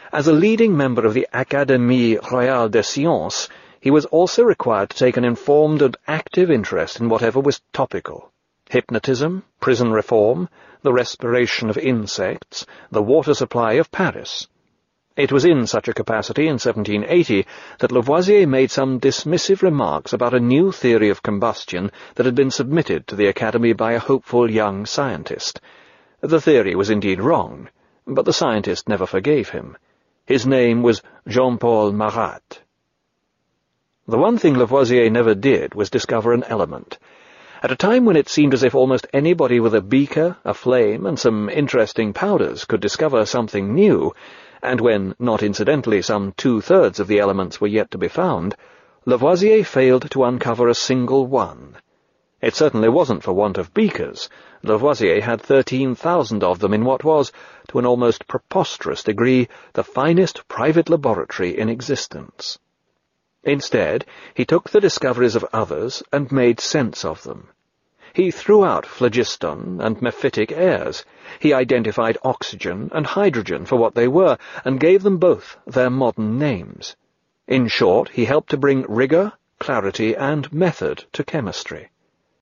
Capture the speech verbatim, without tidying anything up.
As a leading member of the Académie Royale des Sciences, he was also required to take an informed and active interest in whatever was topical: hypnotism, prison reform, the respiration of insects, the water supply of Paris. It was in such a capacity in seventeen eighty that Lavoisier made some dismissive remarks about a new theory of combustion that had been submitted to the Academy by a hopeful young scientist. The theory was indeed wrong, but the scientist never forgave him. His name was Jean-Paul Marat. The one thing Lavoisier never did was discover an element. At a time when it seemed as if almost anybody with a beaker, a flame, and some interesting powders could discover something new, and when, not incidentally, some two-thirds of the elements were yet to be found, Lavoisier failed to uncover a single one. It certainly wasn't for want of beakers. Lavoisier had thirteen thousand of them in what was, to an almost preposterous degree, the finest private laboratory in existence. Instead, he took the discoveries of others and made sense of them. He threw out phlogiston and mephitic airs. He identified oxygen and hydrogen for what they were, and gave them both their modern names. In short, he helped to bring rigour, clarity, and method to chemistry.